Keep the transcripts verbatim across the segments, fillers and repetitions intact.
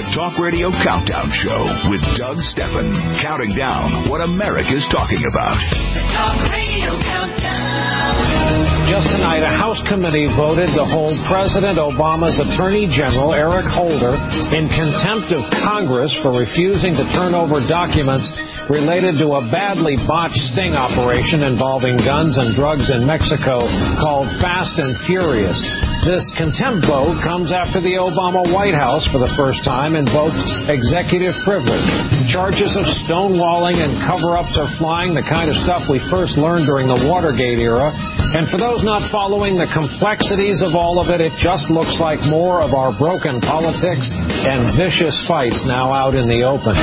The Talk Radio Countdown Show with Doug Stephan, counting down what America's talking about. The Talk Radio Countdown. Just tonight, a House committee voted to hold President Obama's Attorney General, Eric Holder, in contempt of Congress for refusing to turn over documents related to a badly botched sting operation involving guns and drugs in Mexico called Fast and Furious. This contempt vote comes after the Obama White House, for the first time, invoked executive privilege. Charges of stonewalling and cover-ups are flying, the kind of stuff we first learned during the Watergate era. And for those not following the complexities of all of it, it just looks like more of our broken politics and vicious fights now out in the open.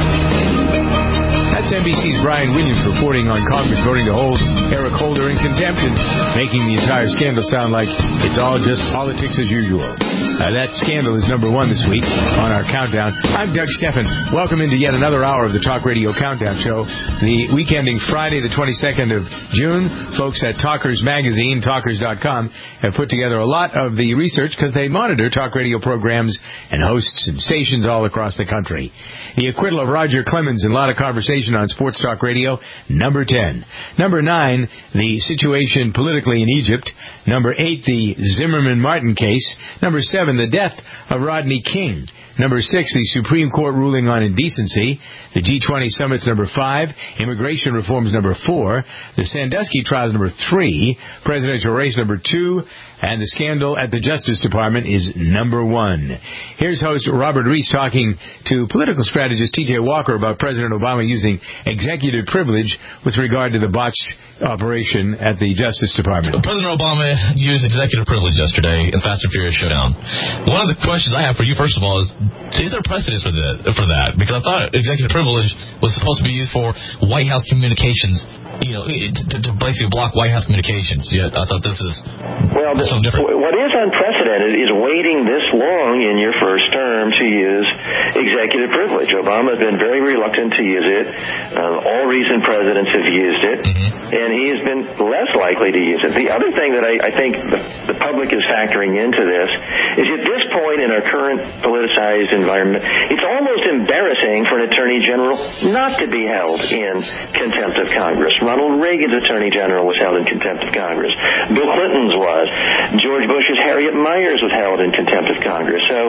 That's N B C's Brian Williams reporting on Congress voting to hold Eric Holder in contempt and making the entire scandal sound like it's all just politics as usual. Uh, that scandal is number one this week on our countdown. I'm Doug Stephan. Welcome into yet another hour of the Talk Radio Countdown Show. The week ending Friday, the twenty-second of June. Folks at Talkers Magazine, talkers dot com, have put together a lot of the research because they monitor talk radio programs and hosts and stations all across the country. The acquittal of Roger Clemens in a lot of conversation on Sports Talk Radio, number ten. Number nine, the situation politically in Egypt. Number eight, the Zimmerman-Martin case. Number seven, the death of Rodney King. Number six, the Supreme Court ruling on indecency. The G twenty summit's number five. Immigration reform's number four. The Sandusky trial's number three. Presidential race number two. And the scandal at the Justice Department is number one. Here's host Robert Reese talking to political strategist T J Walker about President Obama using executive privilege with regard to the botched operation at the Justice Department. President Obama used executive privilege yesterday in Fast and Furious Showdown. One of the questions I have for you, first of all, is is there precedence for that? For that? Because I thought executive privilege was supposed to be used for White House communications, you know, to, to basically block White House communications. Yet I thought this is well, this, something different. What is unprecedented is waiting this long in your first term to use executive privilege. Obama has been very reluctant to use it. Um, all recent presidents have used it, mm-hmm. and he has been less likely to use it. The other thing that I, I think the, the public is factoring into this is at this point in our current politicized environment, it's almost embarrassing for an attorney general not to be held in contempt of Congress. Ronald Reagan's attorney general was held in contempt of Congress. Bill Clinton's was. George Bush's Harriet Miers was held in contempt of Congress. So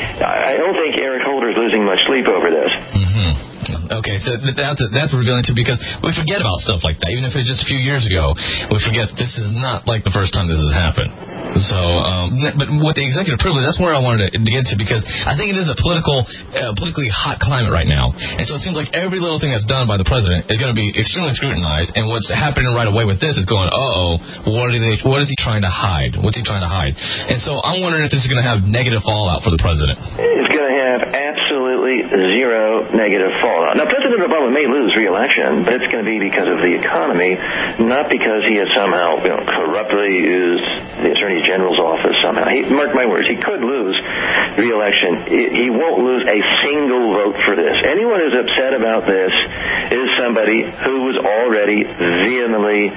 I don't think Eric Holder is losing much sleep over this. Mm-hmm. Okay, so that's, that's what we're going to, because we forget about stuff like that. Even if it's just a few years ago, we forget this is not like the first time this has happened. So, um, but with the executive privilege, that's where I wanted to get to, because I think it is a political, uh, politically hot climate right now. And so it seems like every little thing that's done by the president is going to be extremely scrutinized. And what's happening right away with this is going, uh-oh, what are they, what is he trying to hide? What's he trying to hide? And so I'm wondering if this is going to have negative fallout for the president. It's going to have absolutely zero negative fallout. Now, President Obama may lose re-election, but it's going to be because of the economy, not because he has somehow, you know, corruptly used the Attorney General's office somehow. He, mark my words, he could lose re-election. He won't lose a single vote for this. Anyone who's upset about this is somebody who was already vehemently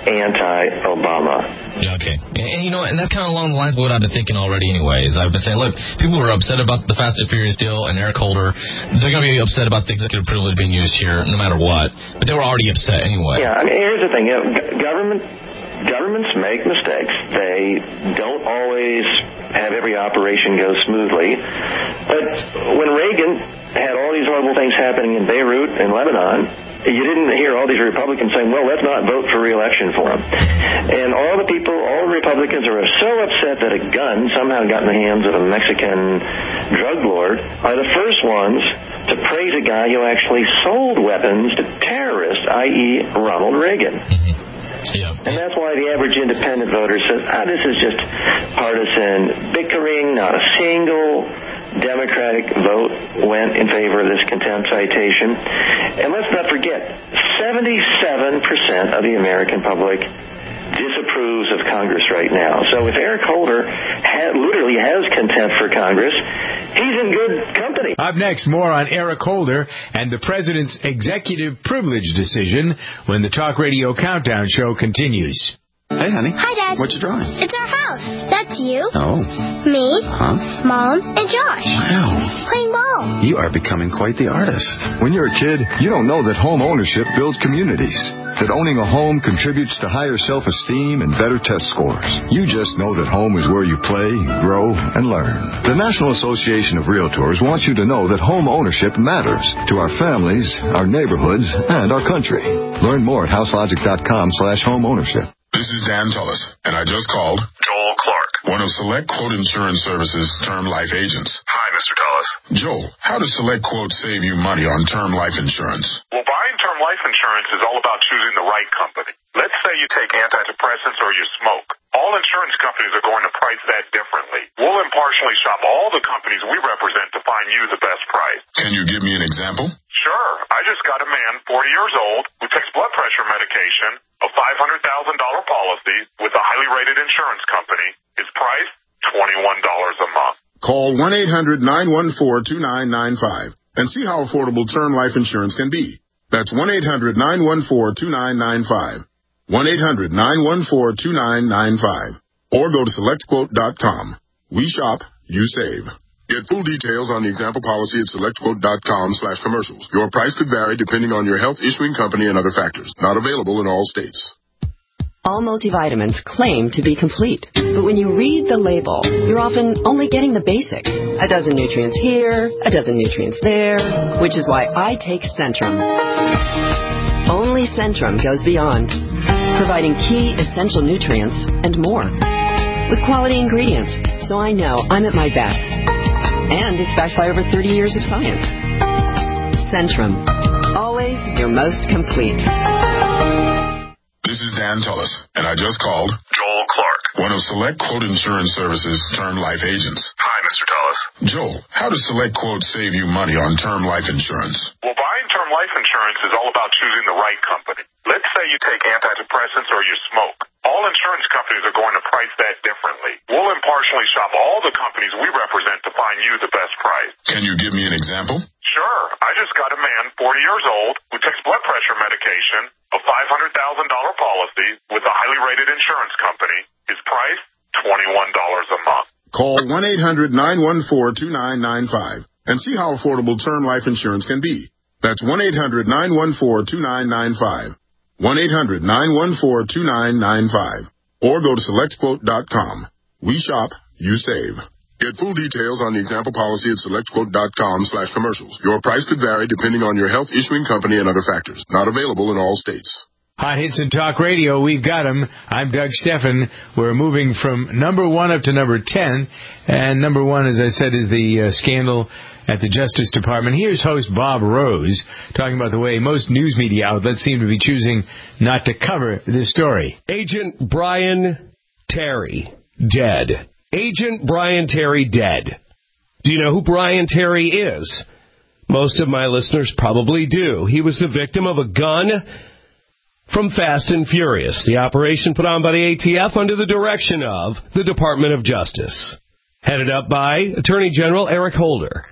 anti-Obama. Yeah, okay. And, and, you know, and that's kind of along the lines of what I've been thinking already anyways. I've been saying, look, people were upset about the Fast and Furious deal and Eric Holder. They're going to be upset about the executive privilege being used here no matter what. But they were already upset anyway. Yeah, I mean, here's the thing. You know, g- government... Governments make mistakes. They don't always have every operation go smoothly. But when Reagan had all these horrible things happening in Beirut and Lebanon, you didn't hear all these Republicans saying, well, let's not vote for re-election for him. And all the people, all the Republicans are so upset that a gun somehow got in the hands of a Mexican drug lord are the first ones to praise a guy who actually sold weapons to terrorists, that is. Ronald Reagan. Yeah. And that's why the average independent voter says, ah, this is just partisan bickering. Not a single Democratic vote went in favor of this contempt citation. And let's not forget, seventy-seven percent of the American public disapproves of Congress right now. So if Eric Holder ha- literally has contempt for Congress, he's in good company. Up next, more on Eric Holder and the president's executive privilege decision when the Talk Radio Countdown Show continues. Hey, honey. Hi, Dad. What you drawing? It's our house. That's you. Oh. Me. Huh? Mom. And Josh. Wow. Playing ball all. You are becoming quite the artist. When you're a kid, you don't know that home ownership builds communities, that owning a home contributes to higher self-esteem and better test scores. You just know that home is where you play, grow, and learn. The National Association of Realtors wants you to know that home ownership matters to our families, our neighborhoods, and our country. Learn more at houselogic.com slash home ownership. This is Dan Tullis, and I just called Joel Clark, one of Select Quote Insurance Services' term life agents. Hi, Mister Tullis. Joel, how does Select Quote save you money on term life insurance? Well, buying term life insurance is all about choosing the right company. Let's say you take antidepressants or you smoke. All insurance companies are going to price that differently. We'll impartially shop all the companies we represent to find you the best price. Can you give me an example? Sure. I just got a man, forty years old, who takes blood pressure medication, a five hundred thousand dollars policy with a highly rated insurance company. His price, twenty-one dollars a month. Call one eight hundred nine one four two nine nine five and see how affordable term life insurance can be. That's one eight hundred nine one four two nine nine five. one eight hundred nine one four two nine nine five. Or go to select quote dot com. We shop, you save. Get full details on the example policy at select quote dot com slash commercials. Your price could vary depending on your health issuing company and other factors. Not available in all states. All multivitamins claim to be complete, but when you read the label, you're often only getting the basics. A dozen nutrients here, a dozen nutrients there, which is why I take Centrum. Only Centrum goes beyond, providing key essential nutrients and more, with quality ingredients, so I know I'm at my best. And it's backed by over thirty years of science. Centrum, always your most complete. This is Dan Tullis, and I just called Joel Clark, one of Select Quote Insurance Services' term life agents. Hi, Mister Tullis. Joel, how does Select Quote save you money on term life insurance? Well, buying term life insurance is all about choosing the right company. Let's say you take antidepressants or you smoke. All insurance companies are going to price that differently. We'll impartially shop all the companies we represent to find you the best price. Can you give me an example? Sure. I just got a man, forty years old, who takes blood pressure medication, a five hundred thousand dollars policy with a highly rated insurance company. His price, twenty-one dollars a month. Call one eight hundred nine one four two nine nine five and see how affordable term life insurance can be. That's one eight hundred nine one four two nine nine five. one eight hundred nine one four two nine nine five. Or go to select quote dot com. We shop, you save. Get full details on the example policy at select quote dot com slash commercials. Your price could vary depending on your health issuing company and other factors. Not available in all states. Hot Hits and Talk Radio, we've got them. I'm Doug Steffen. We're moving from number one up to number ten. And number one, as I said, is the uh, scandal at the Justice Department. Here's host Bob Rose talking about the way most news media outlets seem to be choosing not to cover this story. Agent Brian Terry, dead. Agent Brian Terry, dead. Do you know who Brian Terry is? Most of my listeners probably do. He was the victim of a gun from Fast and Furious, the operation put on by the A T F under the direction of the Department of Justice, headed up by Attorney General Eric Holder.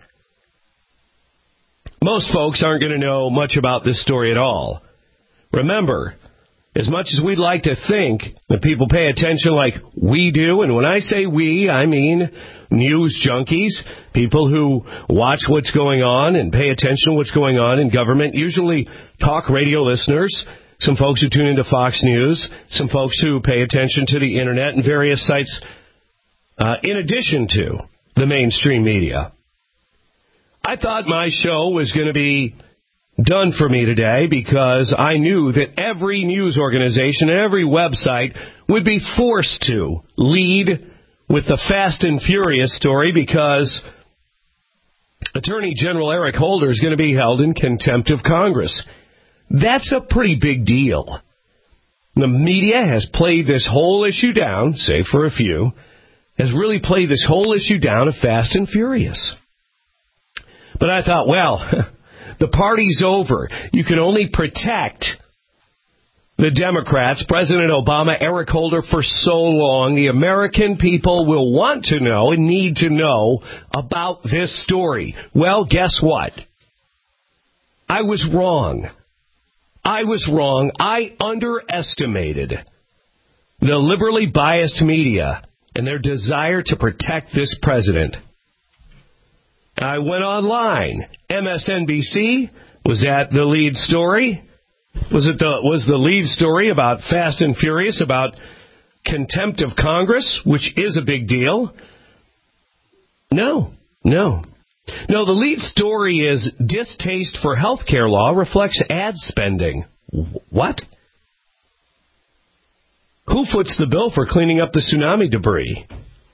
Most folks aren't going to know much about this story at all. Remember, as much as we'd like to think that people pay attention like we do, and when I say we, I mean news junkies, people who watch what's going on and pay attention to what's going on in government, usually talk radio listeners, some folks who tune into Fox News, some folks who pay attention to the Internet and various sites, uh, in addition to the mainstream media. I thought my show was going to be done for me today because I knew that every news organization and every website would be forced to lead with the Fast and Furious story because Attorney General Eric Holder is going to be held in contempt of Congress. That's a pretty big deal. The media has played this whole issue down, save for a few, has really played this whole issue down of Fast and Furious. But I thought, well, the party's over. You can only protect the Democrats, President Obama, Eric Holder, for so long. The American people will want to know and need to know about this story. Well, guess what? I was wrong. I was wrong. I underestimated the liberally biased media and their desire to protect this president. I went online. M S N B C was at the lead story. Was it the was the lead story about Fast and Furious, about contempt of Congress, which is a big deal? No, no. No, the lead story is distaste for health care law reflects ad spending. What? Who foots the bill for cleaning up the tsunami debris?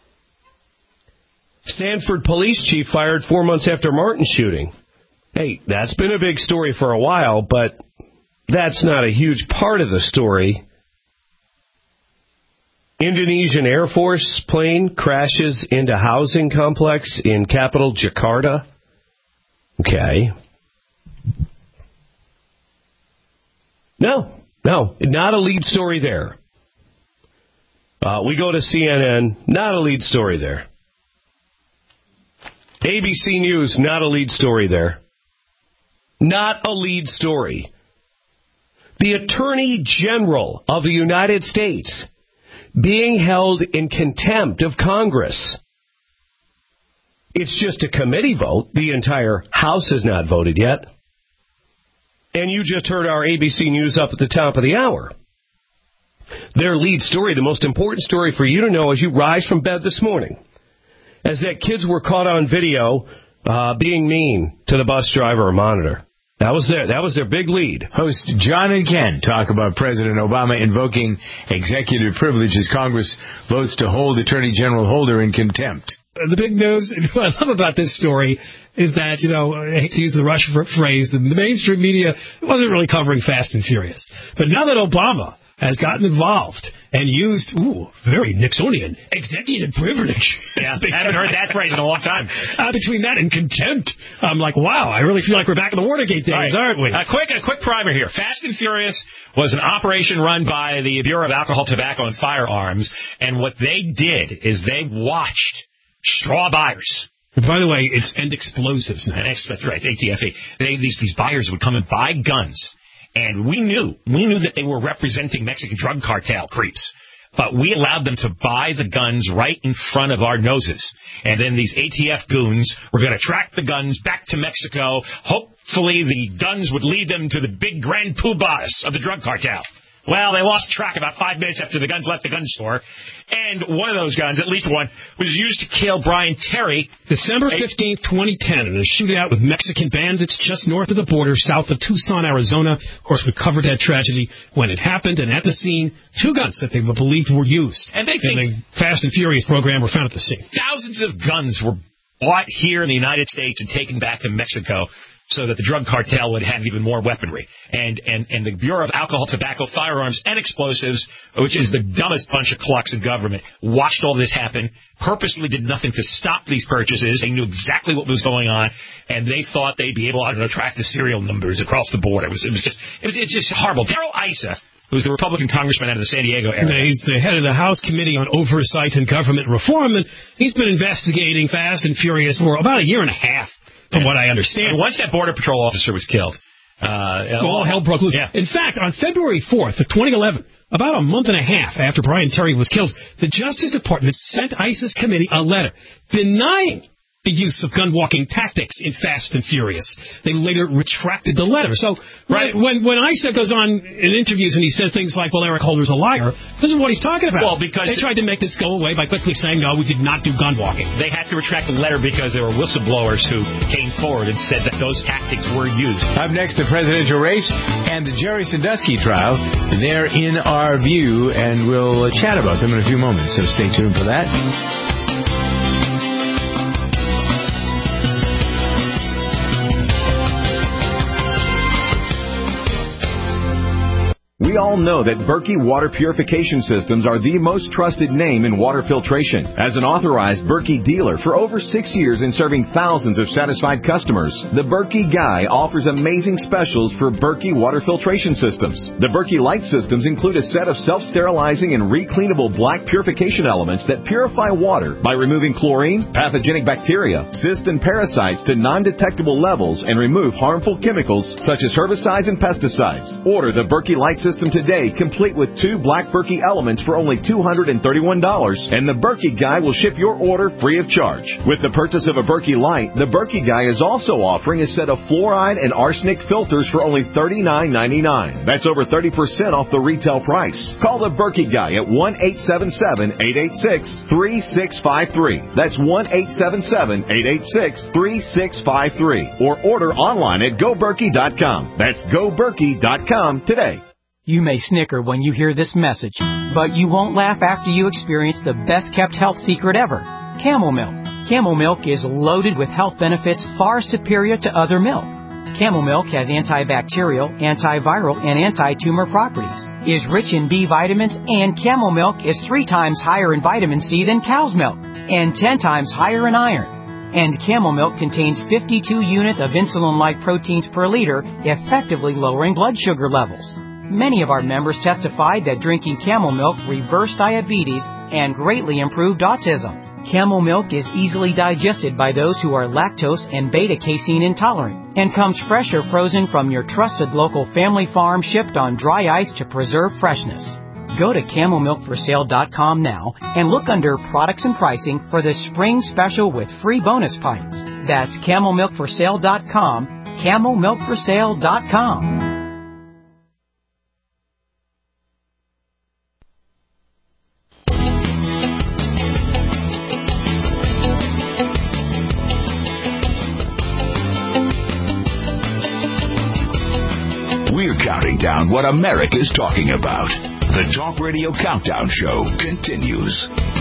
Stanford police chief fired four months after Martin shooting. Hey, that's been a big story for a while, but that's not a huge part of the story. Indonesian Air Force plane crashes into housing complex in capital Jakarta. Okay. No, no, not a lead story there. Uh, we go to C N N, not a lead story there. A B C News, not a lead story there. Not a lead story. The Attorney General of the United States being held in contempt of Congress. It's just a committee vote. The entire House has not voted yet. And you just heard our A B C News up at the top of the hour. Their lead story, the most important story for you to know as you rise from bed this morning, is that kids were caught on video uh, being mean to the bus driver or monitor. That was their, that was their big lead. Host John and Ken talk about President Obama invoking executive privilege as Congress votes to hold Attorney General Holder in contempt. The big news, what I love about this story is that, you know, I hate to use the Rush phrase, the mainstream media wasn't really covering Fast and Furious. But now that Obama has gotten involved and used, ooh, very Nixonian, executive privilege. Yeah, I haven't heard that phrase in a long time. Uh, between that and contempt, I'm like, wow, I really feel like we're back in the Watergate days, right. aren't we? A quick, a quick primer here. Fast and Furious was an operation run by the Bureau of Alcohol, Tobacco, and Firearms, and what they did is they watched straw buyers. And by the way, it's and explosives now. And ex- that's right, A T F E. They, these, these buyers would come and buy guns. And we knew, we knew that they were representing Mexican drug cartel creeps. But we allowed them to buy the guns right in front of our noses. And then these A T F goons were going to track the guns back to Mexico. Hopefully the guns would lead them to the big grand poobahs of the drug cartel. Well, they lost track about five minutes after the guns left the gun store. And one of those guns, at least one, was used to kill Brian Terry. December fifteenth, twenty ten, in a shootout with Mexican bandits just north of the border, south of Tucson, Arizona. Of course, we covered that tragedy when it happened. And at the scene, two guns that they believed were used. And they think in the Fast and Furious program were found at the scene. Thousands of guns were bought here in the United States and taken back to Mexico, so that the drug cartel would have even more weaponry. And, and, and the Bureau of Alcohol, Tobacco, Firearms, and Explosives, which is the dumbest bunch of clucks in government, watched all this happen, purposely did nothing to stop these purchases. They knew exactly what was going on, and they thought they'd be able to track the serial numbers across the board. It was, it was just, it was, it's just horrible. Darrell Issa, who's the Republican congressman out of the San Diego area. He's the head of the House Committee on Oversight and Government Reform, and he's been investigating Fast and Furious for about a year and a half. From what I understand. And once that Border Patrol officer was killed, uh, all hell broke loose. Yeah. In fact, on February fourth of twenty eleven, about a month and a half after Brian Terry was killed, the Justice Department sent ISIS committee a letter denying the use of gun-walking tactics in Fast and Furious. They later retracted the letter. So right. when when Issa goes on in interviews and he says things like, well, Eric Holder's a liar, this is what he's talking about. Well, because they tried to make this go away by quickly saying, no, we did not do gun-walking. They had to retract the letter because there were whistleblowers who came forward and said that those tactics were used. Up next, the presidential race and the Jerry Sandusky trial. They're in our view, and we'll chat about them in a few moments, so stay tuned for that. We all know that Berkey Water Purification Systems are the most trusted name in water filtration. As an authorized Berkey dealer for over six years and serving thousands of satisfied customers, the Berkey Guy offers amazing specials for Berkey Water Filtration Systems. The Berkey Light Systems include a set of self-sterilizing and recleanable black purification elements that purify water by removing chlorine, pathogenic bacteria, cysts, and parasites to non-detectable levels and remove harmful chemicals such as herbicides and pesticides. Order the Berkey Light Systems system today, complete with two Black Berkey elements for only two hundred thirty-one dollars, and the Berkey Guy will ship your order free of charge. With the purchase of a Berkey Light, the Berkey Guy is also offering a set of fluoride and arsenic filters for only thirty-nine ninety-nine. That's over thirty percent off the retail price. Call the Berkey Guy at one eight seven seven, eight eight six, three six five three. That's one eight seven seven, eight eight six, three six five three. Or order online at go berkey dot com. That's go berkey dot com today. You may snicker when you hear this message, but you won't laugh after you experience the best-kept health secret ever, Camel Milk. Camel Milk is loaded with health benefits far superior to other milk. Camel Milk has antibacterial, antiviral, and anti-tumor properties, is rich in B vitamins, and Camel Milk is three times higher in vitamin C than cow's milk, and ten times higher in iron. And Camel Milk contains fifty-two units of insulin-like proteins per liter, effectively lowering blood sugar levels. Many of our members testified that drinking Camel Milk reversed diabetes and greatly improved autism. Camel Milk is easily digested by those who are lactose and beta-casein intolerant and comes fresh or frozen from your trusted local family farm, shipped on dry ice to preserve freshness. Go to camel milk for sale dot com now and look under products and pricing for the spring special with free bonus pints. That's camel milk for sale dot com, camel milk for sale dot com. We're counting down what America's talking about. The Talk Radio Countdown Show continues.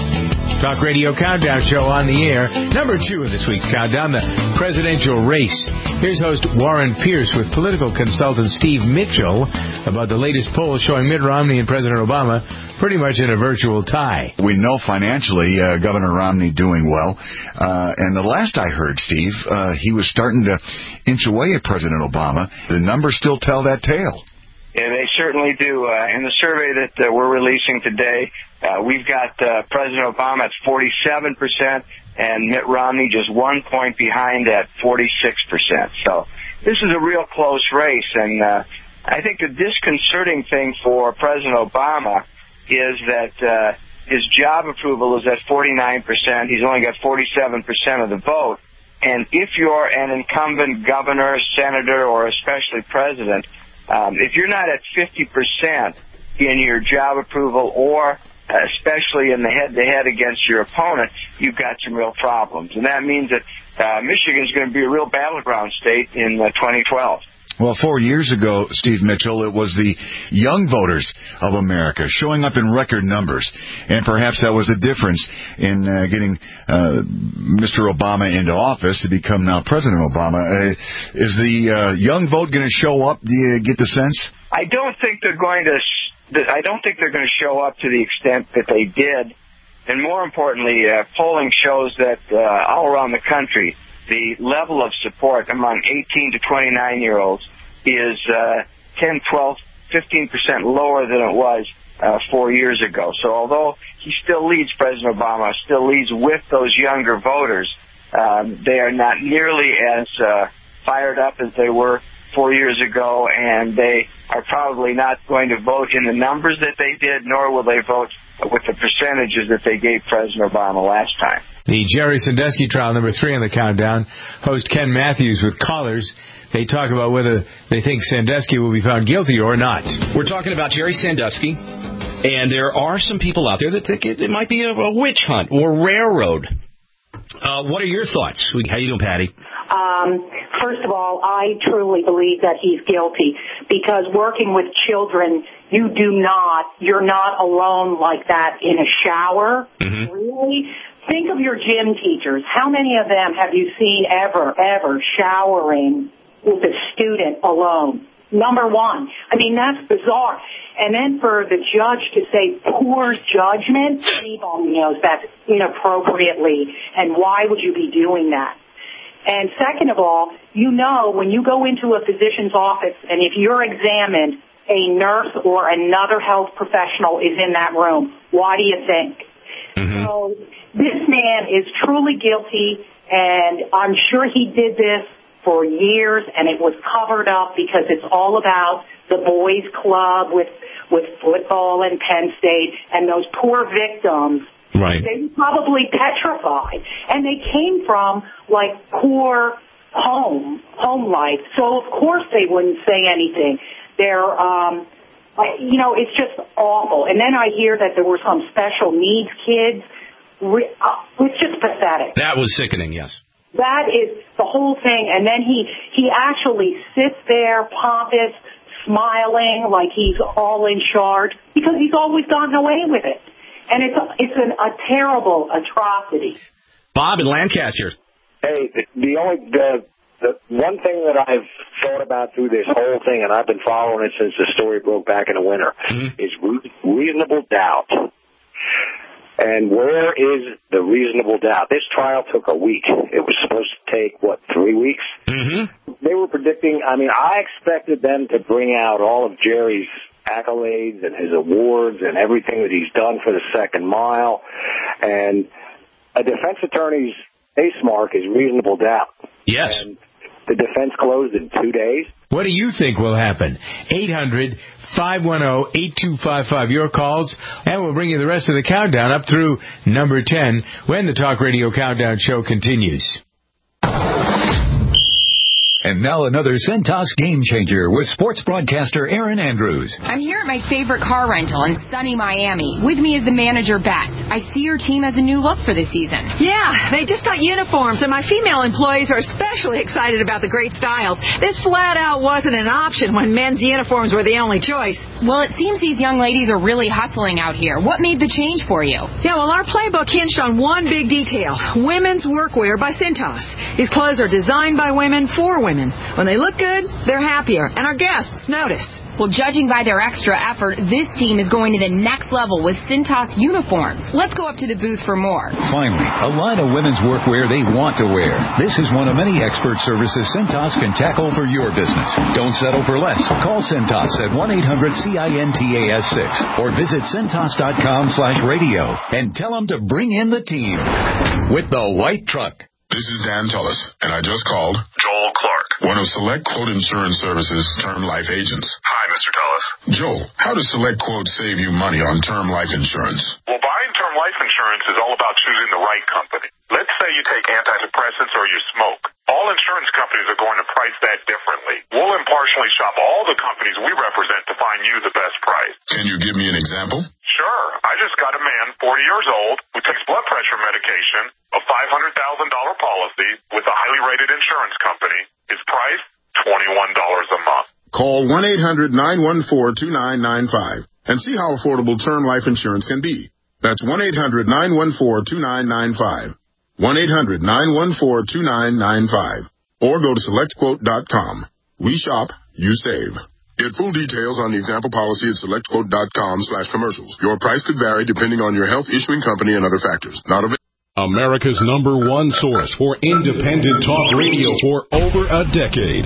Talk Radio Countdown Show on the air. Number two of this week's countdown, the presidential race. Here's host Warren Pierce with political consultant Steve Mitchell about the latest poll showing Mitt Romney and President Obama pretty much in a virtual tie. We know financially uh, Governor Romney doing well. Uh, and the last I heard, Steve, uh, he was starting to inch away at President Obama. The numbers still tell that tale. Yeah, they certainly do. Uh, in the survey that uh, we're releasing today, uh, we've got uh, President Obama at forty-seven percent and Mitt Romney just one point behind at forty-six percent. So this is a real close race. And uh, I think the disconcerting thing for President Obama is that uh, his job approval is at forty-nine percent. He's only got forty-seven percent of the vote. And if you're an incumbent governor, senator, or especially president, Um, if you're not at fifty percent in your job approval or especially in the head-to-head against your opponent, you've got some real problems. And that means that uh, Michigan is going to be a real battleground state in uh, twenty twelve. Well, four years ago, Steve Mitchell, it was the young voters of America showing up in record numbers. And perhaps that was the difference in uh, getting uh, Mister Obama into office to become now President Obama. Uh, is the uh, young vote going to show up? Do you get the sense? I don't think they're going to. I don't think they're going to show up to the extent that they did. And more importantly, uh, polling shows that uh, all around the country, the level of support among eighteen to twenty-nine-year-olds is uh, ten, twelve, fifteen percent lower than it was uh, four years ago. So although he still leads, President Obama still leads with those younger voters, um, they are not nearly as uh, fired up as they were four years ago, and they are probably not going to vote in the numbers that they did, nor will they vote with the percentages that they gave President Obama last time. The Jerry Sandusky trial, number three on the countdown. Host Ken Matthews with callers. They talk about whether they think Sandusky will be found guilty or not. We're talking about Jerry Sandusky, and there are some people out there that think it, it might be a, a witch hunt or railroad. Uh, what are your thoughts? How you doing, Patty? Um, first of all, I truly believe that he's guilty because working with children, you do not, you're not alone like that in a shower. Mm-hmm. Really? Think of your gym teachers. How many of them have you seen ever, ever showering with a student alone? Number one. I mean, that's bizarre. And then for the judge to say poor judgment, anybody knows that's inappropriately. And why would you be doing that? And second of all, you know, when you go into a physician's office and if you're examined, a nurse or another health professional is in that room. Why do you think? Mm-hmm. So this man is truly guilty, and I'm sure he did this for years, and it was covered up because it's all about the boys' club with with football and Penn State, and those poor victims. Right. They were probably petrified, and they came from like poor home home life, so of course they wouldn't say anything. They're, um, you know, it's just awful. And then I hear that there were some special needs kids. It's just pathetic. That was sickening, yes. That is the whole thing. And then he, he actually sits there, pompous, smiling like he's all in charge because he's always gotten away with it. And it's, it's an, a terrible atrocity. Bob in Lancaster. Hey, the, the only, the, the one thing that I've thought about through this whole thing, and I've been following it since the story broke back in the winter, mm-hmm. is re- reasonable doubt. And where is the reasonable doubt? This trial took a week. It was supposed to take, what, three weeks? Mm-hmm. They were predicting, I mean, I expected them to bring out all of Jerry's accolades and his awards and everything that he's done for the second mile. And a defense attorney's ace mark is reasonable doubt. Yes. And the defense closed in two days. What do you think will happen? eight hundred, five one zero, eight two five five. Your calls, and we'll bring you the rest of the countdown up through number ten when the Talk Radio Countdown Show continues. And now another Centos game changer with sports broadcaster Aaron Andrews. I'm here at my favorite car rental in sunny Miami. With me is the manager, Beth. I see your team has a new look for the season. Yeah, they just got uniforms, and my female employees are especially excited about the great styles. This flat out wasn't an option when men's uniforms were the only choice. Well, it seems these young ladies are really hustling out here. What made the change for you? Yeah, well, our playbook hinged on one big detail: women's workwear by Cintas. These clothes are designed by women for women. When they look good, they're happier, and our guests notice. Well, judging by their extra effort, this team is going to the next level with Cintas uniforms. Let's go up to the booth for more. Finally, a line of women's workwear they want to wear. This is one of many expert services Cintas can tackle for your business. Don't settle for less. Call Cintas at one eight hundred C I N T A S six or visit Cintas.com slash radio and tell them to bring in the team with the white truck. This is Dan Tullis, and I just called Joel Clark, one of Select Quote Insurance Services' term life agents. Hi, Mister Tullis. Joel, how does Select Quote save you money on term life insurance? Well, buying term life insurance is all about choosing the right company. Let's say you take antidepressants or you smoke. All insurance companies are going to price that differently. We'll impartially shop all the companies we represent to find you the best price. Can you give me an example? Sure. I just got a man, forty years old, who takes blood pressure medication, a five hundred thousand dollars policy with a highly rated insurance company. His price, twenty-one dollars a month. Call one eight hundred nine one four two nine nine five and see how affordable term life insurance can be. That's one eight hundred nine one four two nine nine five. one eight hundred nine one four two nine nine five. Or go to select quote dot com. We shop, you save. Get full details on the example policy at select quote dot com slash commercials. Your price could vary depending on your health, issuing company, and other factors. Not available. America's number one source for independent talk radio for over a decade.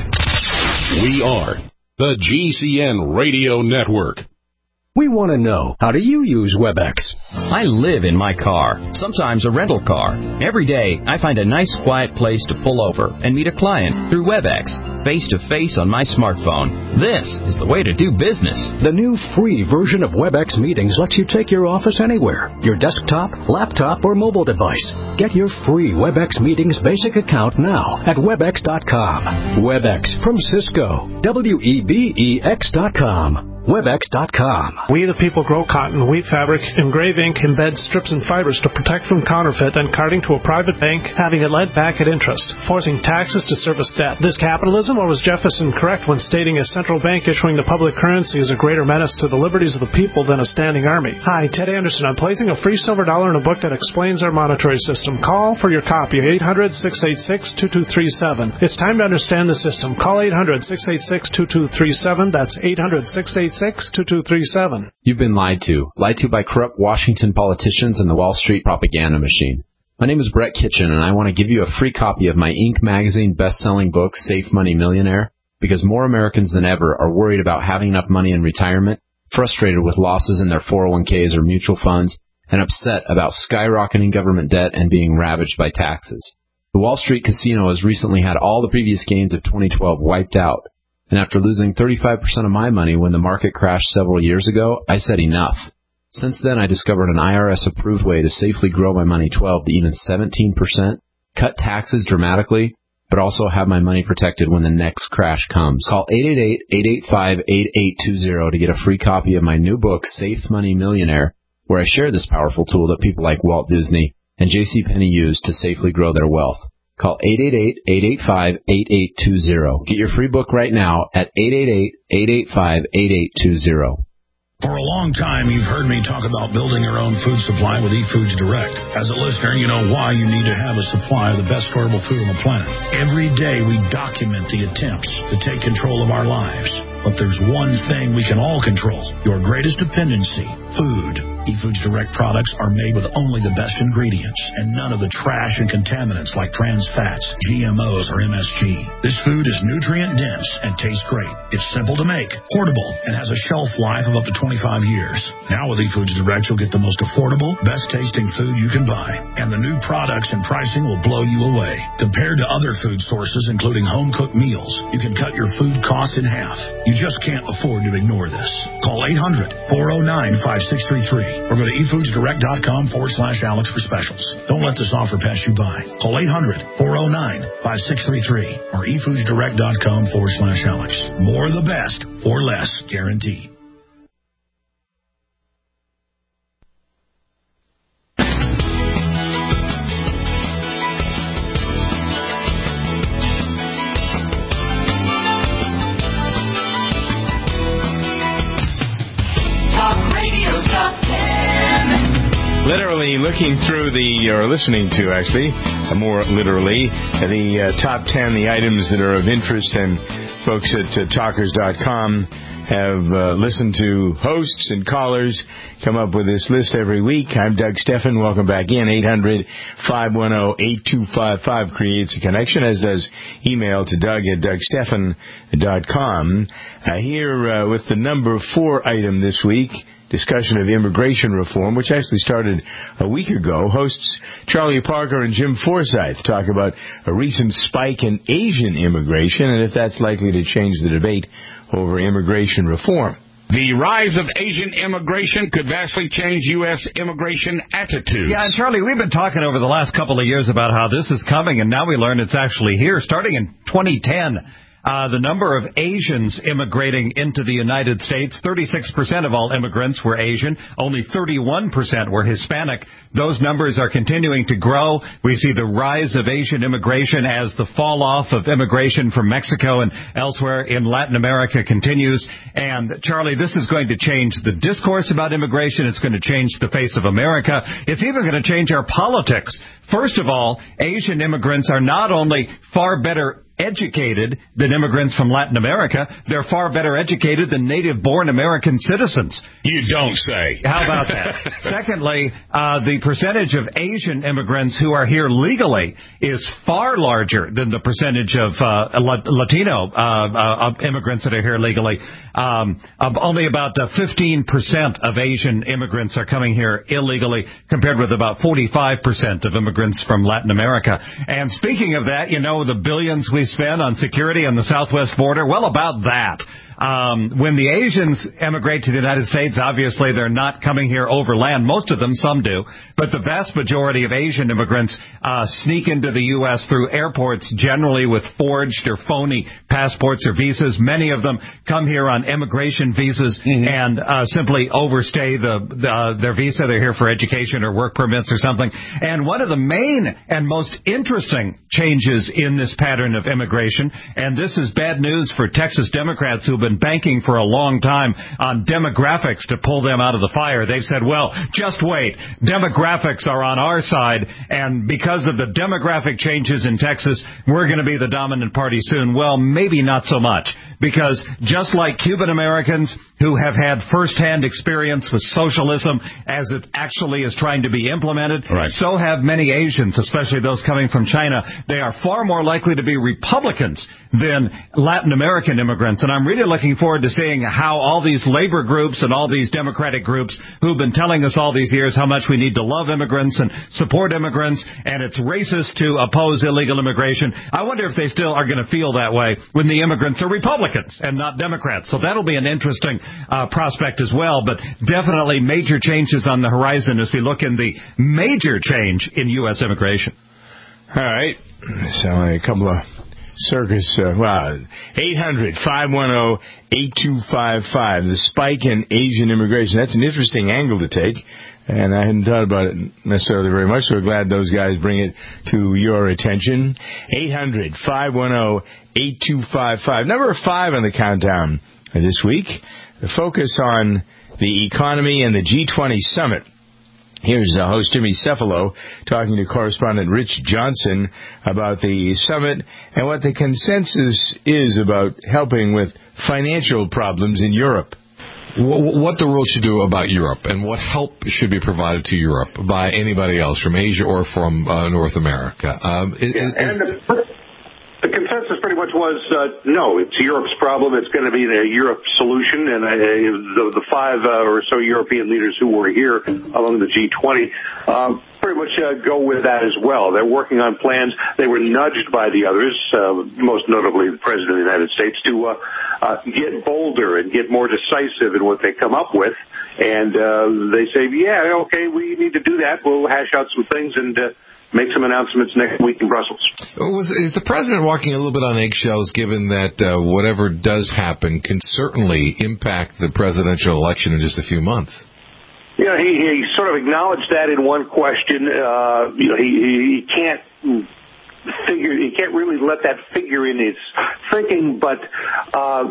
We are the G C N Radio Network. We want to know, how do you use WebEx? I live in my car, sometimes a rental car. Every day, I find a nice quiet place to pull over and meet a client through WebEx, face-to-face on my smartphone. This is the way to do business. The new free version of WebEx Meetings lets you take your office anywhere, your desktop, laptop, or mobile device. Get your free WebEx Meetings basic account now at webex dot com. WebEx from Cisco. W E B E X dot com. webex dot com. We the people grow cotton, weave fabric, engrave ink, embed strips and fibers to protect from counterfeit and carting to a private bank, having it lent back at interest, forcing taxes to service debt. This capitalism, or was Jefferson correct when stating a central bank issuing the public currency is a greater menace to the liberties of the people than a standing army? Hi, Ted Anderson. I'm placing a free silver dollar in a book that explains our monetary system. Call for your copy, eight hundred six eight six two two three seven. It's time to understand the system. Call eight hundred six eight six two two three seven. That's eight hundred six eight six two two three seven. You've been lied to. Lied to by corrupt Washington politicians and the Wall Street propaganda machine. My name is Brett Kitchen, and I want to give you a free copy of my Inc magazine best-selling book, Safe Money Millionaire, because more Americans than ever are worried about having enough money in retirement, frustrated with losses in their four oh one k's or mutual funds, and upset about skyrocketing government debt and being ravaged by taxes. The Wall Street Casino has recently had all the previous gains of twenty twelve wiped out. And after losing thirty-five percent of my money when the market crashed several years ago, I said enough. Since then, I discovered an I R S-approved way to safely grow my money twelve to even seventeen percent, cut taxes dramatically, but also have my money protected when the next crash comes. Call eight eight eight, eight eight five, eight eight two zero to get a free copy of my new book, Safe Money Millionaire, where I share this powerful tool that people like Walt Disney and J C Penney use to safely grow their wealth. Call eight eight eight, eight eight five, eight eight two zero. Get your free book right now at eight eight eight, eight eight five, eight eight two zero. For a long time, you've heard me talk about building your own food supply with eFoods Direct. As a listener, you know why you need to have a supply of the best storable food on the planet. Every day, we document the attempts to take control of our lives. But there's one thing we can all control, your greatest dependency, food. eFoods Direct products are made with only the best ingredients and none of the trash and contaminants like trans fats, G M Os, or M S G. This food is nutrient-dense and tastes great. It's simple to make, portable, and has a shelf life of up to twenty-five years. Now with eFoods Direct, you'll get the most affordable, best-tasting food you can buy. And the new products and pricing will blow you away. Compared to other food sources, including home-cooked meals, you can cut your food costs in half. You just can't afford to ignore this. Call eight hundred, four oh nine, five six three three or go to efoodsdirect.com forward slash Alex for specials. Don't let this offer pass you by. Call eight hundred, four oh nine, five six three three or efoodsdirect.com forward slash Alex. More of the best for less, guaranteed. Literally looking through the, or listening to actually, more literally, the uh, top ten, the items that are of interest, and folks at uh, talkers dot com have uh, listened to hosts and callers come up with this list every week. I'm Doug Steffen. Welcome back in. eight hundred, five one zero, eight two five five creates a connection, as does email to Doug at doug steffen dot com. Uh, here uh, with the number four item this week, discussion of immigration reform, which actually started a week ago. Hosts Charlie Parker and Jim Forsyth talk about a recent spike in Asian immigration and if that's likely to change the debate over immigration reform. The rise of Asian immigration could vastly change U S immigration attitudes. Yeah, and Charlie, we've been talking over the last couple of years about how this is coming, and now we learn it's actually here. Starting in twenty ten, Uh, the number of Asians immigrating into the United States, thirty-six percent of all immigrants were Asian. Only thirty-one percent were Hispanic. Those numbers are continuing to grow. We see the rise of Asian immigration as the fall off of immigration from Mexico and elsewhere in Latin America continues. And, Charlie, this is going to change the discourse about immigration. It's going to change the face of America. It's even going to change our politics. First of all, Asian immigrants are not only far better educated than immigrants from Latin America, they're far better educated than native-born American citizens. You don't say. How about that? Secondly, uh, the percentage of Asian immigrants who are here legally is far larger than the percentage of uh, Latino uh, uh, immigrants that are here legally. Um, of only about uh, fifteen percent of Asian immigrants are coming here illegally, compared with about forty-five percent of immigrants from Latin America. And speaking of that, you know, the billions we spend on security on the southwest border, well, about that. Um, when the Asians emigrate to the United States, obviously they're not coming here overland. Most of them, some do. But the vast majority of Asian immigrants uh, sneak into the U S through airports, generally with forged or phony passports or visas. Many of them come here on immigration visas mm-hmm. and uh, simply overstay the, the uh, their visa. They're here for education or work permits or something. And one of the main and most interesting changes in this pattern of immigration, and this is bad news for Texas Democrats who've been banking for a long time on demographics to pull them out of the fire. They've said, well, just wait. Demographics are on our side, and because of the demographic changes in Texas, we're going to be the dominant party soon. Well, maybe not so much, because just like Cuban Americans who have had firsthand experience with socialism as it actually is trying to be implemented, right. so have many Asians, especially those coming from China. They are far more likely to be Republicans than Latin American immigrants, and I'm really looking forward to seeing how all these labor groups and all these Democratic groups who've been telling us all these years how much we need to love immigrants and support immigrants, and it's racist to oppose illegal immigration. I wonder if they still are going to feel that way when the immigrants are Republicans and not Democrats. So that'll be an interesting uh, prospect as well. But definitely major changes on the horizon as we look in the major change in U S immigration. All right. So a couple of circus, uh, well, eight hundred, five one zero, eight two five five. The spike in Asian immigration. That's an interesting angle to take. And I hadn't thought about it necessarily very much, so we're glad those guys bring it to your attention. eight hundred, five one zero, eight two five five. Number five on the countdown this week. The focus on the economy and the G twenty summit. Here's the host, Jimmy Cephalo, talking to correspondent Rich Johnson about the summit and what the consensus is about helping with financial problems in Europe. What the world should do about Europe and what help should be provided to Europe by anybody else from Asia or from uh, North America. Um, is, yeah, and the, the consensus pretty much was uh, no, it's Europe's problem. It's going to be the Europe solution. And uh, the, the five uh, or so European leaders who were here among the G twenty uh, pretty much uh, go with that as well. They're working on plans. They were nudged by the others, uh, most notably the President of the United States, to uh, uh, get bolder and get more decisive in what they come up with. And uh, they say, yeah, okay, we need to do that. We'll hash out some things and uh, make some announcements next week in Brussels. Was, is the president walking a little bit on eggshells, given that uh, whatever does happen can certainly impact the presidential election in just a few months? You know, he, he sort of acknowledged that in one question. Uh, you know, he, he can't figure, he can't really let that figure in his thinking, but uh,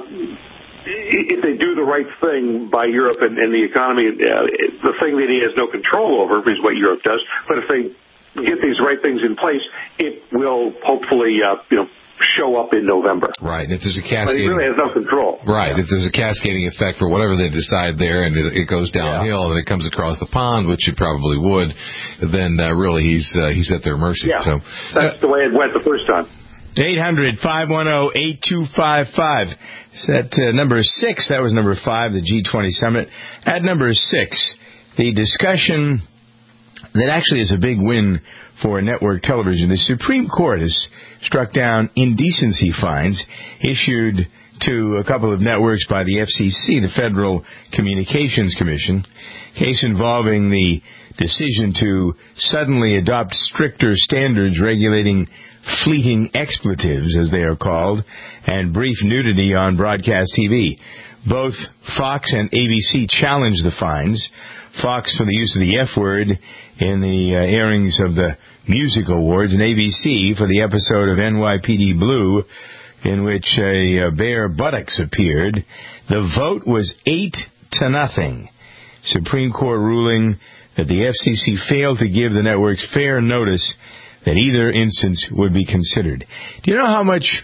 if they do the right thing by Europe and, and the economy, uh, the thing that he has no control over is what Europe does. But if they get these right things in place, it will hopefully, uh, you know, show up in November. Right. If there's a cascading, but he really has no control. Right. Yeah. If there's a cascading effect for whatever they decide there, and it, it goes downhill, yeah. and it comes across the pond, which it probably would, then uh, really he's uh, he's at their mercy. Yeah. So that's uh, the way it went the first time. eight hundred, five one zero, eight two five five. At uh, number six, that was number five, the G twenty summit. At number six, the discussion that actually is a big win for network television. The Supreme Court has struck down indecency fines issued to a couple of networks by the F C C, the Federal Communications Commission, case involving the decision to suddenly adopt stricter standards regulating fleeting expletives, as they are called, and brief nudity on broadcast T V. Both Fox and A B C challenged the fines. Fox for the use of the F word in the uh, airings of the Music Awards, and A B C for the episode of N Y P D Blue in which a, a bare buttocks appeared. The vote was eight to nothing. Supreme Court ruling that the F C C failed to give the networks fair notice that either instance would be considered. Do you know how much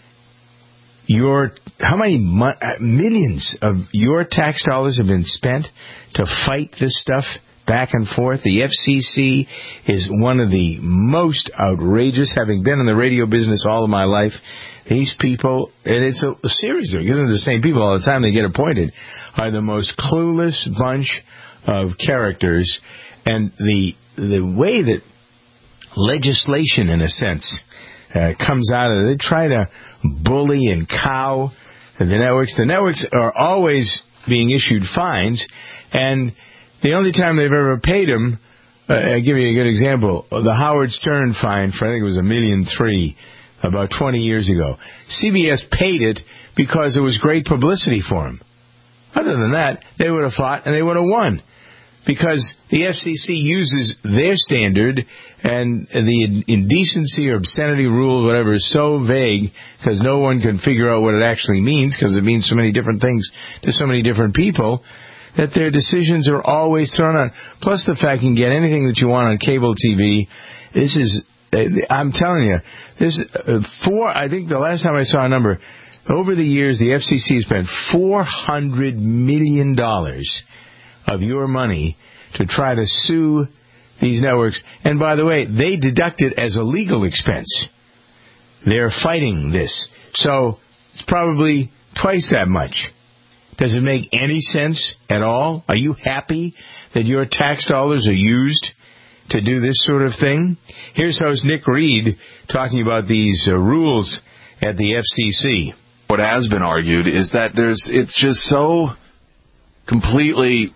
your, how many mo- millions of your tax dollars have been spent to fight this stuff back and forth? The F C C is one of the most outrageous, having been in the radio business all of my life. These people, and it's a, a series of, because they're the same people all the time they get appointed, are the most clueless bunch of characters. And the the way that legislation, in a sense, uh, comes out of it, they try to bully and cow the networks. The networks are always being issued fines, and the only time they've ever paid them, uh, I'll give you a good example, the Howard Stern fine for, I think it was a million three, about twenty years ago. C B S paid it because it was great publicity for him. Other than that, they would have fought and they would have won, because the F C C uses their standard, and the indecency or obscenity rule, whatever, is so vague because no one can figure out what it actually means, because it means so many different things to so many different people, that their decisions are always thrown out. Plus the fact you can get anything that you want on cable T V. This is, I'm telling you, this four, I think the last time I saw a number, over the years the F C C has spent four hundred million dollars of your money to try to sue these networks. And by the way, they deduct it as a legal expense. They're fighting this. So it's probably twice that much. Does it make any sense at all? Are you happy that your tax dollars are used to do this sort of thing? Here's host Nick Reed talking about these uh, rules at the F C C. What has been argued is that there's it's just so completely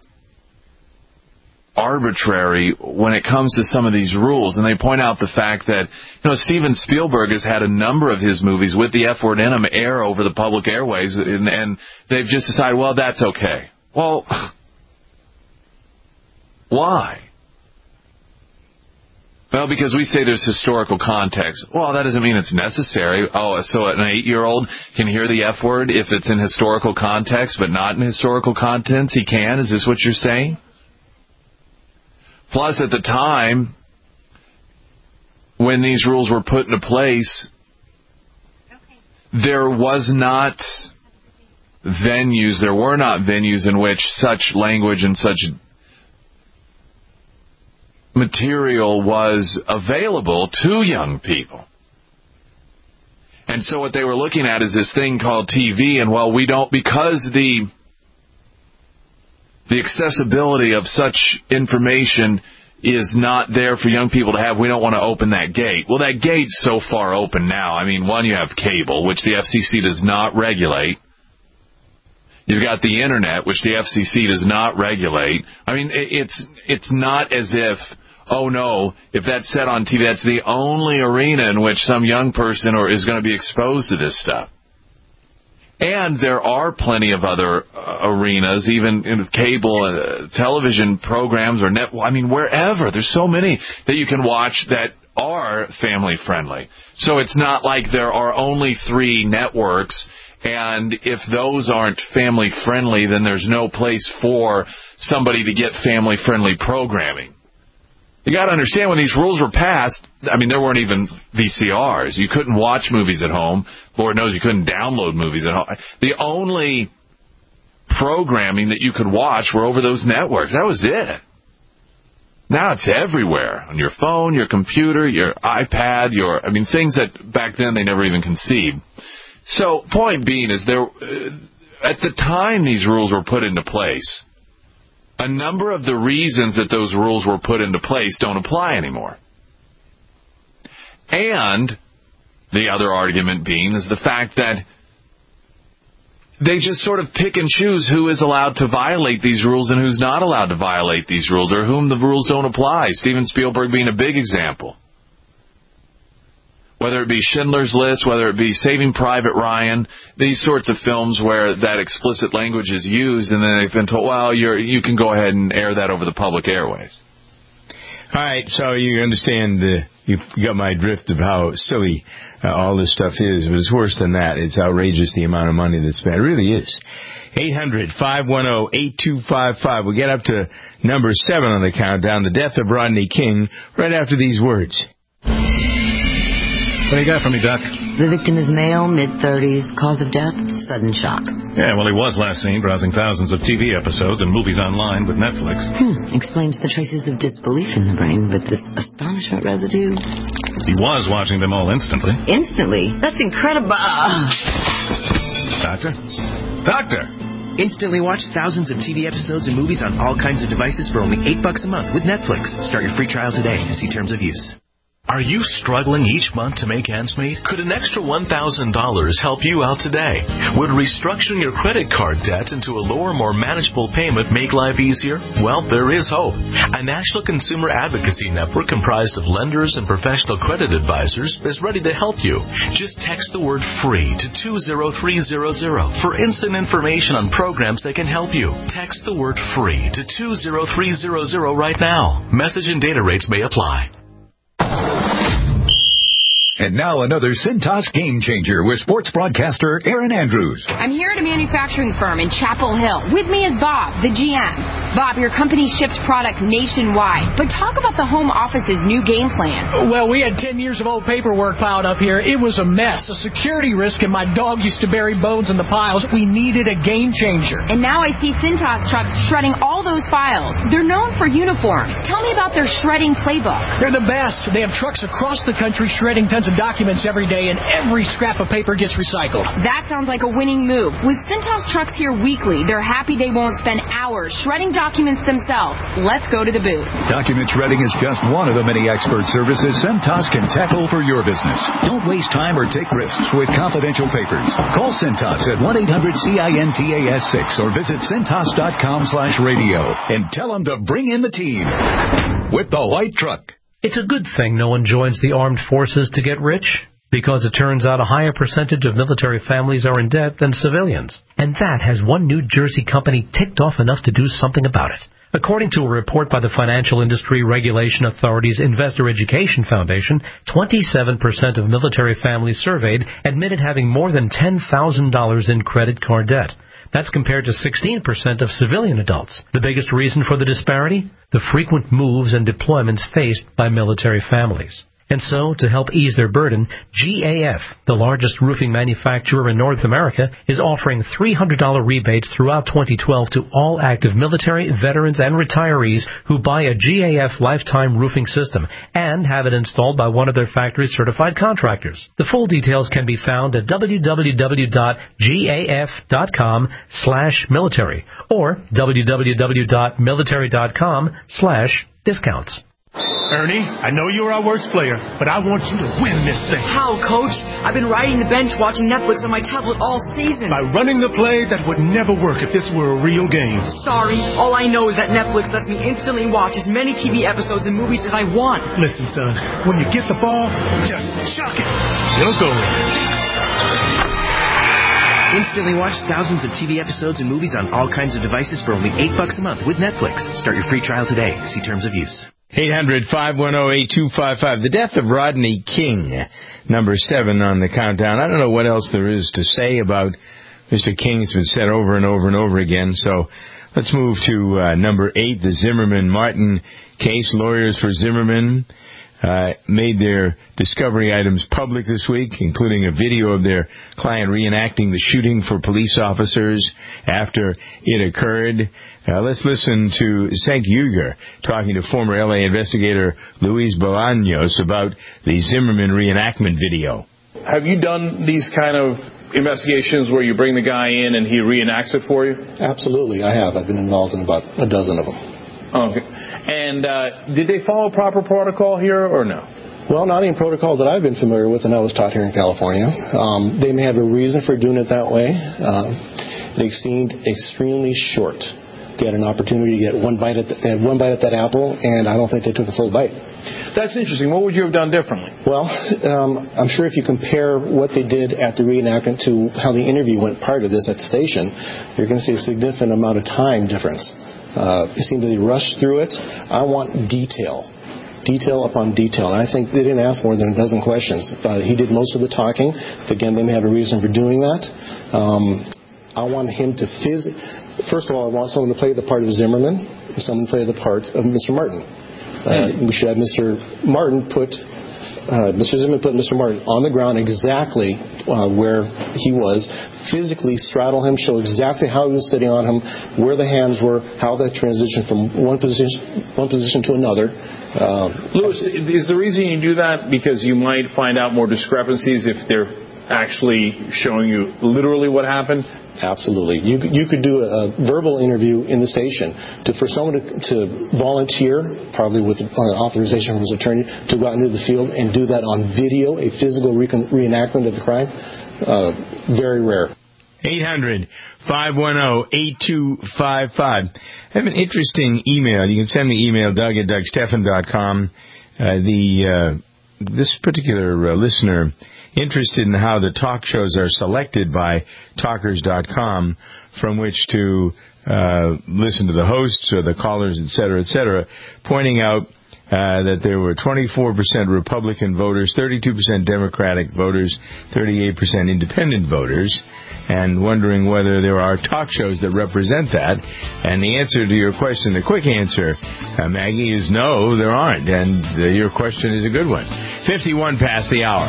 arbitrary when it comes to some of these rules, and they point out the fact that, you know, Steven Spielberg has had a number of his movies with the F word in them air over the public airways, and, and they've just decided, well, that's okay. Well, why? Well, because we say there's historical context. Well, that doesn't mean it's necessary. Oh, so an eight-year-old can hear the F word if it's in historical context, but not in historical context? He can? Is this what you're saying? Plus, at the time, when these rules were put into place, there was not venues, there were not venues in which such language and such material was available to young people. And so what they were looking at is this thing called T V, and well, we don't, because the the accessibility of such information is not there for young people to have, we don't want to open that gate. Well, that gate's so far open now. I mean, one, you have cable, which the F C C does not regulate. You've got the internet, which the F C C does not regulate. I mean, it's it's not as if, oh no, if that's set on T V, that's the only arena in which some young person or is going to be exposed to this stuff. And there are plenty of other uh, arenas, even in cable uh, television programs or net. I mean, wherever. There's so many that you can watch that are family friendly. So it's not like there are only three networks, and if those aren't family friendly, then there's no place for somebody to get family friendly programming. You got to understand, when these rules were passed, I mean, there weren't even V C Rs. You couldn't watch movies at home. Lord knows you couldn't download movies at home. The only programming that you could watch were over those networks. That was it. Now it's everywhere. On your phone, your computer, your iPad, your, I mean, things that back then they never even conceived. So, point being is there, uh, at the time these rules were put into place, a number of the reasons that those rules were put into place don't apply anymore. And the other argument being is the fact that they just sort of pick and choose who is allowed to violate these rules and who's not allowed to violate these rules, or whom the rules don't apply. Steven Spielberg being a big example. Whether it be Schindler's List, whether it be Saving Private Ryan, these sorts of films where that explicit language is used, and then they've been told, well, you're, you can go ahead and air that over the public airways. All right, so you understand, uh, you got my drift of how silly uh, all this stuff is. But it's worse than that. It's outrageous, the amount of money that's spent. It really is. eight hundred, five one zero, eight two five five. We'll get up to number seven on the countdown, the death of Rodney King, right after these words. What do you got for me, Doc? The victim is male, mid-thirties, cause of death, sudden shock. Yeah, well, he was last seen browsing thousands of T V episodes and movies online with Netflix. Hmm, explains the traces of disbelief in the brain, but this astonishment residue... He was watching them all instantly. Instantly? That's incredible. Doctor? Doctor! Instantly watch thousands of T V episodes and movies on all kinds of devices for only eight bucks a month with Netflix. Start your free trial today to see terms of use. Are you struggling each month to make ends meet? Could an extra one thousand dollars help you out today? Would restructuring your credit card debt into a lower, more manageable payment make life easier? Well, there is hope. A national consumer advocacy network comprised of lenders and professional credit advisors is ready to help you. Just text the word FREE to two zero three zero zero for instant information on programs that can help you. Text the word FREE to two zero three zero zero right now. Message and data rates may apply. And now another Cintas game changer with sports broadcaster Aaron Andrews. I'm here at a manufacturing firm in Chapel Hill. With me is Bob, the G M. Bob, your company ships product nationwide, but talk about the home office's new game plan. Well, we had ten years of old paperwork piled up here. It was a mess, a security risk, and my dog used to bury bones in the piles. We needed a game changer. And now I see Cintas trucks shredding all those files. They're known for uniforms. Tell me me about their shredding playbook. They're the best. They have trucks across the country shredding tons of documents every day, and every scrap of paper gets recycled. That sounds like a winning move. With Cintas trucks here weekly, they're happy they won't spend hours shredding documents themselves. Let's go to the booth. Document shredding is just one of the many expert services Cintas can tackle for your business. Don't waste time or take risks with confidential papers. Call Cintas at one eight hundred C I N T A S six or visit cintas dot com slash radio and tell them to bring in the team with the white truck. It's a good thing no one joins the armed forces to get rich, because it turns out a higher percentage of military families are in debt than civilians. And that has one New Jersey company ticked off enough to do something about it. According to a report by the Financial Industry Regulation Authority's Investor Education Foundation, twenty-seven percent of military families surveyed admitted having more than ten thousand dollars in credit card debt. That's compared to sixteen percent of civilian adults. The biggest reason for the disparity? The frequent moves and deployments faced by military families. And so, to help ease their burden, G A F, the largest roofing manufacturer in North America, is offering three hundred dollars rebates throughout twenty twelve to all active military, veterans, and retirees who buy a G A F lifetime roofing system and have it installed by one of their factory-certified contractors. The full details can be found at w w w dot g a f dot com slash military or w w w dot military dot com slash discounts. Ernie, I know you're our worst player, but I want you to win this thing. How, Coach? I've been riding the bench watching Netflix on my tablet all season. By running the play that would never work if this were a real game. Sorry, all I know is that Netflix lets me instantly watch as many T V episodes and movies as I want. Listen, son, when you get the ball, just chuck it. It'll go. Instantly watch thousands of T V episodes and movies on all kinds of devices for only eight bucks a month with Netflix. Start your free trial today. See terms of use. eight hundred, five one zero, eight two five five. The death of Rodney King, number seven on the countdown. I don't know what else there is to say about Mister King. It's been said over and over and over again. So let's move to uh, number eight, the Zimmerman-Martin case. Lawyers for Zimmerman uh, made their discovery items public this week, including a video of their client reenacting the shooting for police officers after it occurred. Uh, let's listen to Cenk Uygur talking to former L A investigator Luis Bolaños about the Zimmerman reenactment video. Have you done these kind of investigations where you bring the guy in and he reenacts it for you? Absolutely, I have. I've been involved in about a dozen of them. Okay. And uh, did they follow proper protocol here or no? Well, not any protocol that I've been familiar with, and I was taught here in California. Um, they may have a reason for doing it that way. Uh, they seemed extremely short. They had an opportunity to get one bite at the, they had one bite at that apple, and I don't think they took a full bite. That's interesting. What would you have done differently? Well, um, I'm sure if you compare what they did at the reenactment to how the interview went prior to this at the station, you're going to see a significant amount of time difference. Uh, it seemed that they rushed through it. I want detail. Detail upon detail. And I think they didn't ask more than a dozen questions. Uh, he did most of the talking. Again, they may have a reason for doing that. Um, I want him to phys- First of all, I want someone to play the part of Zimmerman and someone to play the part of Mister Martin. Uh, we should have Mister Martin put, uh, Mister Zimmerman put Mister Martin on the ground exactly uh, where he was, physically straddle him, show exactly how he was sitting on him, where the hands were, how that transitioned from one position, one position to another. Uh, Louis, is the reason you do that because you might find out more discrepancies if they're actually showing you literally what happened? Absolutely. You you could do a, a verbal interview in the station to for someone to, to volunteer, probably with uh, authorization from his attorney, to go out into the field and do that on video, a physical re- reenactment of the crime. Uh, very rare. eight hundred, five one zero, eight two five five. I have an interesting email. You can send me email, Doug at Doug Stephan dot com. Uh, the uh, this particular uh, listener interested in how the talk shows are selected by talkers dot com from which to uh, listen to the hosts or the callers, et cetera, et cetera, pointing out uh, that there were twenty-four percent Republican voters, thirty-two percent Democratic voters, thirty-eight percent independent voters, and wondering whether there are talk shows that represent that. And the answer to your question, the quick answer, uh, Maggie, is no, there aren't. And uh, your question is a good one. fifty-one past the hour.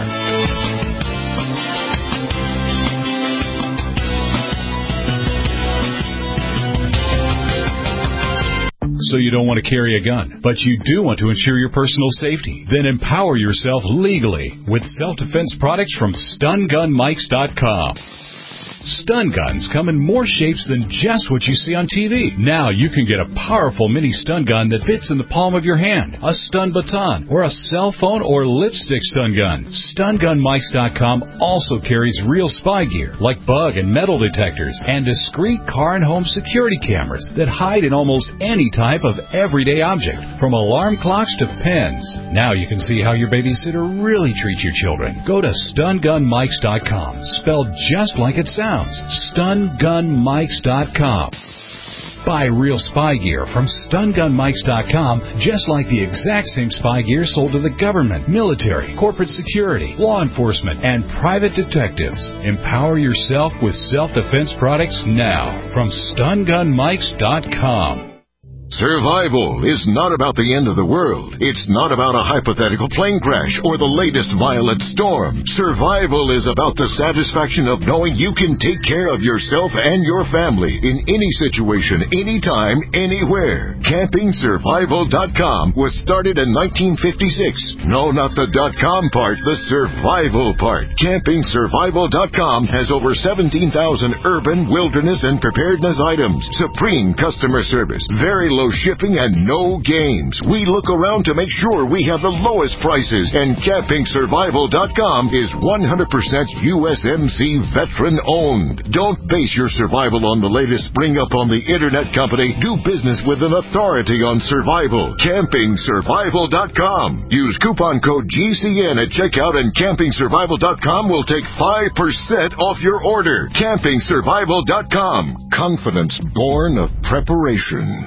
so you don't want to carry a gun, but you do want to ensure your personal safety. Then empower yourself legally with self-defense products from stun gun mikes dot com. Stun guns come in more shapes than just what you see on T V. Now you can get a powerful mini stun gun that fits in the palm of your hand, a stun baton, or a cell phone or lipstick stun gun. stun gun mikes dot com also carries real spy gear like bug and metal detectors and discreet car and home security cameras that hide in almost any type of everyday object, from alarm clocks to pens. Now you can see how your babysitter really treats your children. Go to stun gun mikes dot com, spelled just like it sounds. stun gun mikes dot com. Buy real spy gear from stun gun mikes dot com, just like the exact same spy gear sold to the government, military, corporate security, law enforcement, and private detectives. Empower yourself with self-defense products now from stun gun mikes dot com. Survival is not about the end of the world. It's not about a hypothetical plane crash or the latest violent storm. Survival is about the satisfaction of knowing you can take care of yourself and your family in any situation, anytime, anywhere. camping survival dot com was started in nineteen fifty-six. No, not the .com part, the survival part. camping survival dot com has over seventeen thousand urban, wilderness, and preparedness items. Supreme customer service, very low shipping, and no games. We look around to make sure we have the lowest prices, and camping survival dot com is one hundred percent U S M C veteran owned. Don't base your survival on the latest spring up on the internet company. Do business with an authority on survival. camping survival dot com. Use coupon code G C N at checkout, and camping survival dot com will take five percent off your order. camping survival dot com. Confidence born of preparation.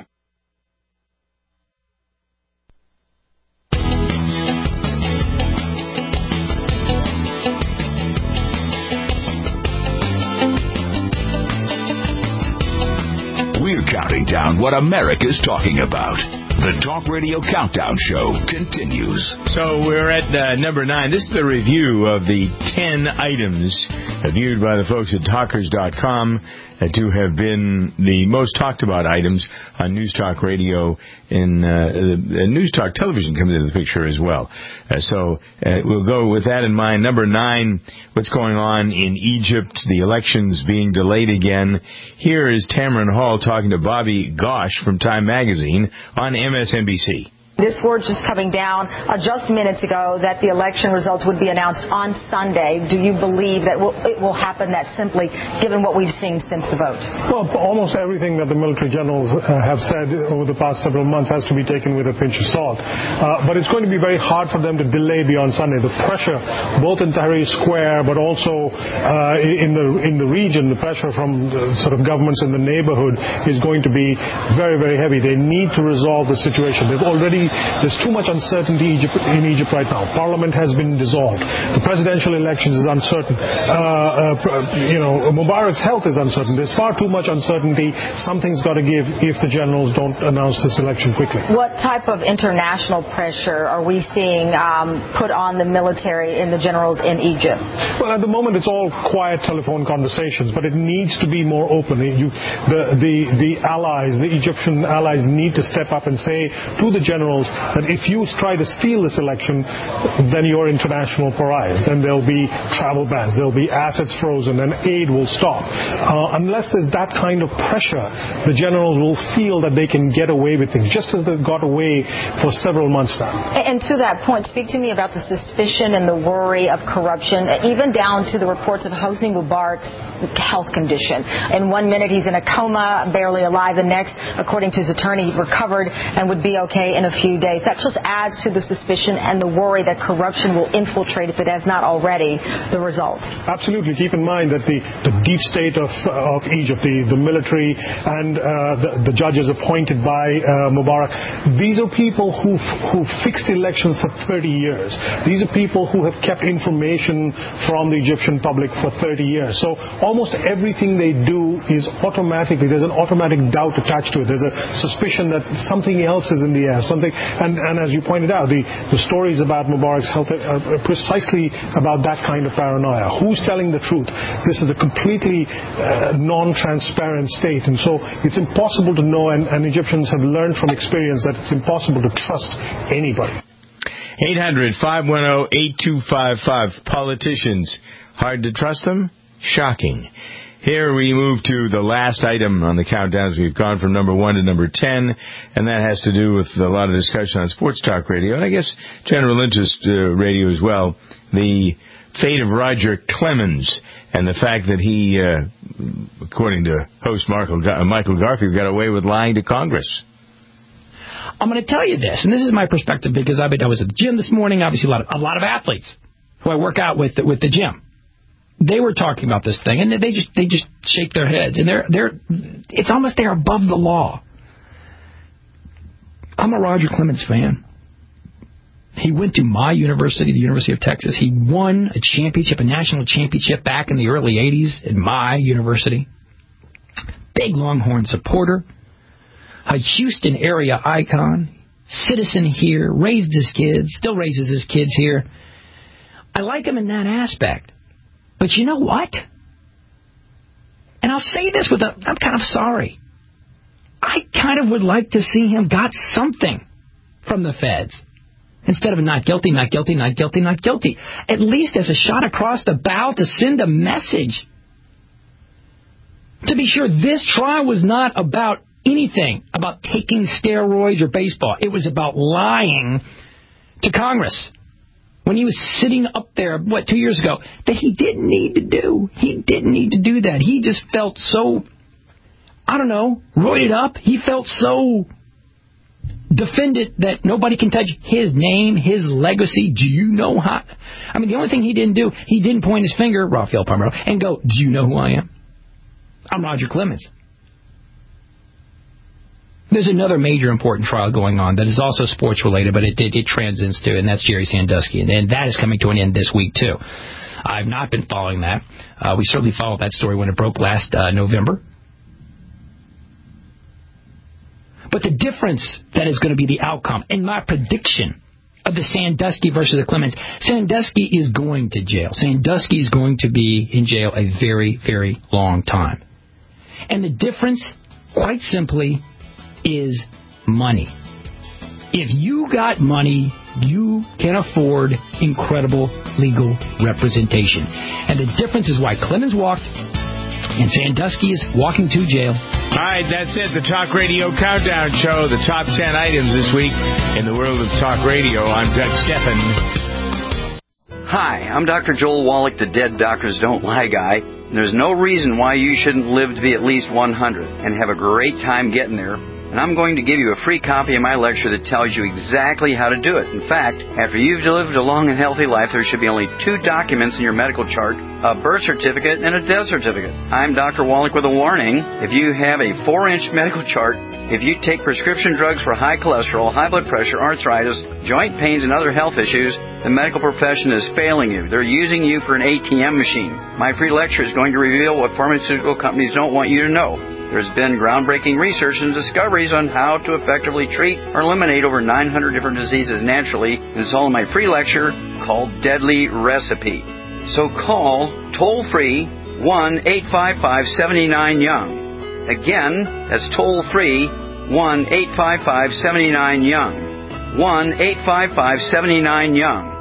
We're counting down what America's talking about. The Talk Radio Countdown Show continues. So we're at uh, number nine. This is the review of the ten items viewed by the folks at talkers dot com uh, to have been the most talked about items on News Talk Radio, and uh, the, the News Talk Television comes into the picture as well. Uh, so uh, we'll go with that in mind. Number nine, what's going on in Egypt, the elections being delayed again. Here is Tamron Hall talking to Bobby Gosh from Time Magazine on M S N B C. This word just coming down uh, just minutes ago that the election results would be announced on Sunday. Do you believe that will, it will happen that simply, given what we've seen since the vote? Well, almost everything that the military generals uh, have said over the past several months has to be taken with a pinch of salt. Uh, but it's going to be very hard for them to delay beyond Sunday. The pressure, both in Tahrir Square, but also uh, in the in the region, the pressure from the sort of governments in the neighborhood is going to be very, very heavy. They need to resolve the situation. They've already There's too much uncertainty in Egypt right now. Parliament has been dissolved. The presidential election is uncertain. Uh, uh, you know, Mubarak's health is uncertain. There's far too much uncertainty. Something's got to give if the generals don't announce this election quickly. What type of international pressure are we seeing um, put on the military and the generals in Egypt? Well, at the moment it's all quiet telephone conversations, but it needs to be more open. You, the, the, the allies, the Egyptian allies need to step up and say to the generals that if you try to steal this election, then you're international pariahs. Then there'll be travel bans, there'll be assets frozen, and aid will stop. Uh, unless there's that kind of pressure, the generals will feel that they can get away with things, just as they've got away for several months now. And to that point, speak to me about the suspicion and the worry of corruption, even down to the reports of Hosni Mubarak's health condition. In one minute, he's in a coma, barely alive. The next, according to his attorney, he recovered and would be okay in a few days. That just adds to the suspicion and the worry that corruption will infiltrate, if it has not already, the results. Absolutely. Keep in mind that the, the deep state of, of Egypt, the, the military and uh, the, the judges appointed by uh, Mubarak, these are people who've, who've fixed elections for thirty years. These are people who have kept information from the Egyptian public for thirty years. So almost everything they do is automatically, there's an automatic doubt attached to it. There's a suspicion that something else is in the air, something And, and as you pointed out, the, the stories about Mubarak's health are precisely about that kind of paranoia. Who's telling the truth? This is a completely uh, non-transparent state, and so it's impossible to know, and, and Egyptians have learned from experience that it's impossible to trust anybody. eight hundred, five one zero, eight two five five. Politicians. Hard to trust them? Shocking. Here we move to the last item on the countdowns. We've gone from number one to number ten, and that has to do with a lot of discussion on Sports Talk Radio, and I guess general interest uh, radio as well. The fate of Roger Clemens and the fact that he, uh, according to host Michael, Michael Garfield, got away with lying to Congress. I'm going to tell you this, and this is my perspective because I was at the gym this morning. Obviously, a lot of a lot of athletes who I work out with with the gym. They were talking about this thing, and they just they just shake their heads, and they're they're it's almost they're above the law. I'm a Roger Clemens fan. He went to my university, the University of Texas. He won a championship, a national championship back in the early eighties at my university. Big Longhorn supporter, a Houston area icon, citizen here, raised his kids, still raises his kids here. I like him in that aspect. But you know what? And I'll say this with a, I'm kind of sorry. I kind of would like to see him got something from the feds. Instead of not guilty, not guilty, not guilty, not guilty. At least as a shot across the bow to send a message. To be sure, this trial was not about anything about taking steroids or baseball. It was about lying to Congress. When he was sitting up there, what, two years ago, that he didn't need to do. He didn't need to do that. He just felt so, I don't know, roided up. He felt so defended that nobody can touch his name, his legacy. Do you know how? I mean, the only thing he didn't do, he didn't point his finger, Rafael Palmeiro, and go, do you know who I am? I'm Roger Clemens. There's another major important trial going on that is also sports-related, but it, it, it transcends to, and that's Jerry Sandusky. And, and that is coming to an end this week, too. I've not been following that. Uh, we certainly followed that story when it broke last uh, November. But the difference that is going to be the outcome, and my prediction of the Sandusky versus the Clemens, Sandusky is going to jail. Sandusky is going to be in jail a very, very long time. And the difference, quite simply, is money. If you got money, you can afford incredible legal representation. And the difference is why Clemens walked and Sandusky is walking to jail. All right, that's it. The Talk Radio Countdown Show. The top ten items this week in the world of talk radio. I'm Doug Steffen. Hi, I'm Doctor Joel Wallach, the Dead Doctors Don't Lie guy. There's no reason why you shouldn't live to be at least one hundred and have a great time getting there. And I'm going to give you a free copy of my lecture that tells you exactly how to do it. In fact, after you've lived a long and healthy life, there should be only two documents in your medical chart, a birth certificate and a death certificate. I'm Doctor Wallach with a warning. If you have a four-inch medical chart, if you take prescription drugs for high cholesterol, high blood pressure, arthritis, joint pains, and other health issues, the medical profession is failing you. They're using you for an A T M machine. My free lecture is going to reveal what pharmaceutical companies don't want you to know. There's been groundbreaking research and discoveries on how to effectively treat or eliminate over nine hundred different diseases naturally, and it's all in my free lecture called Deadly Recipe. So call toll-free one eight five five, seven nine, young. Again, that's toll-free one eight five five, seven nine, young. one eight five five, seven nine, young.